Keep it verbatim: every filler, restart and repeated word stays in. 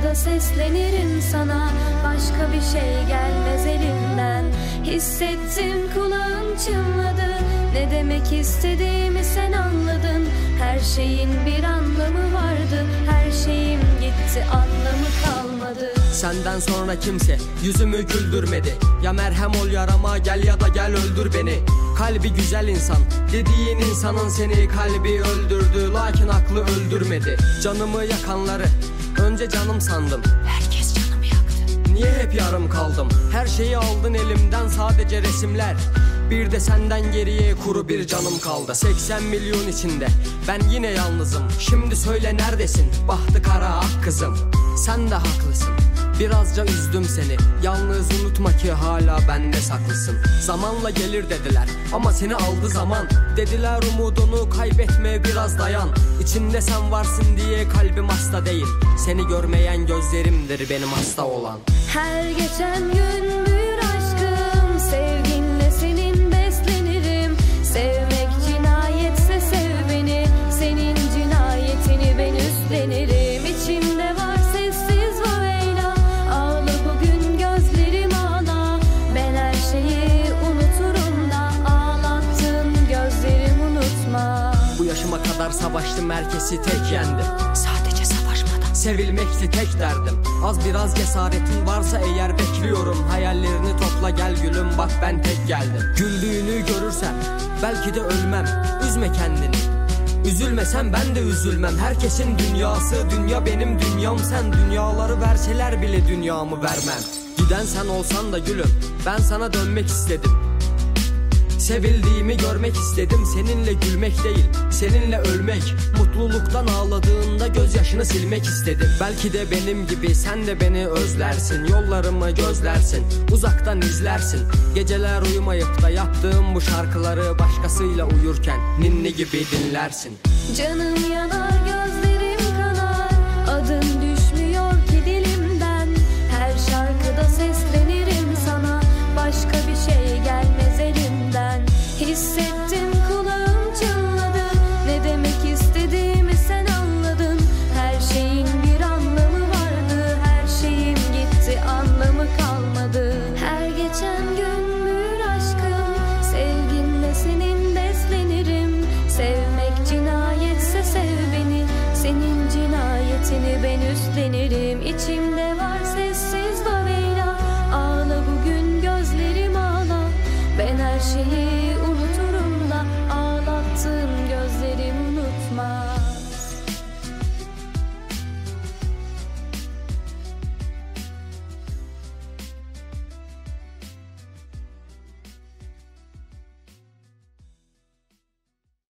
şarkıda seslenirim sana. Başka bir şey gelmez elimden. Hissettim, kulağım çınladı. Ne demek istediğimi sen anladın. Her şeyin bir anlamı vardı. Her şeyim gitti, anlamı kalmadı. Senden sonra kimse yüzümü güldürmedi. Ya merhem ol yarama, gel ya da gel öldür beni. Kalbi güzel insan dediğin insanın seni kalbi öldürdü. Lakin aklı öldürmedi. Canımı yakanları önce canım sandım. Herkes canımı yaktı. Niye hep yarım kaldım? Her şeyi aldın elimden, sadece resimler. Bir de senden geriye kuru bir canım kaldı. seksen milyon içinde ben yine yalnızım. Şimdi söyle neredesin bahtı kara ak kızım. Sen de haklısın, birazca üzdüm seni. Yalnız unutma ki hala bende saklısın. Zamanla gelir dediler ama seni aldı zaman. Dediler umudunu kaybetme, biraz dayan. İçinde sen varsın diye kalbim hasta değil. Seni görmeyen gözlerimdir benim hasta olan. Her geçen gün büyür aşkım. Sevginle senin beslenirim. Sevmek cinayetse sev beni. Senin cinayetini ben üstlenirim. İçimde var sessiz Vaveyla. Ağla bugün gözlerim ağla. Ben her şeyi unuturum da ağlattığın gözlerim unutma. Bu yaşıma kadar savaştım, herkesi tek yendim. Sadece savaşmadan Sevilmekti tek derdim. Az biraz cesaretin varsa eğer bekliyorum. Hayallerini topla gel gülüm, bak ben tek geldim. Güldüğünü görürsem belki de ölmem. Üzme kendini, üzülmesen ben de üzülmem. Herkesin dünyası, dünya benim dünyam sen. Dünyaları verseler bile dünyamı vermem. Giden sen olsan da gülüm, ben sana dönmek istedim. Sevildiğimi görmek istedim. Seninle gülmek değil, seninle ölmek. Mutluluktan ağladığında gözyaşını silmek istedim. Belki de benim gibi sen de beni özlersin. Yollarımı gözlersin, uzaktan izlersin. Geceler uyumayıp da yaptığım bu şarkıları başkasıyla uyurken ninni gibi dinlersin. canım yanar, gözlerim kanar. Adın düşmüyor ki dilimden. Her şarkıda seslenirim sana. Başka bir şey gelmez elimden. Hissettim, kulağım çınladı. Ne demek istediğimi sen anladın. Her şeyin bir anlamı vardı. Her şeyim gitti, anlamı kalmadı. Her geçen gün büyür aşkım. Sevginle senin beslenirim. Sevmek cinayetse sev beni. Senin cinayetini ben üstlenirim. İçimde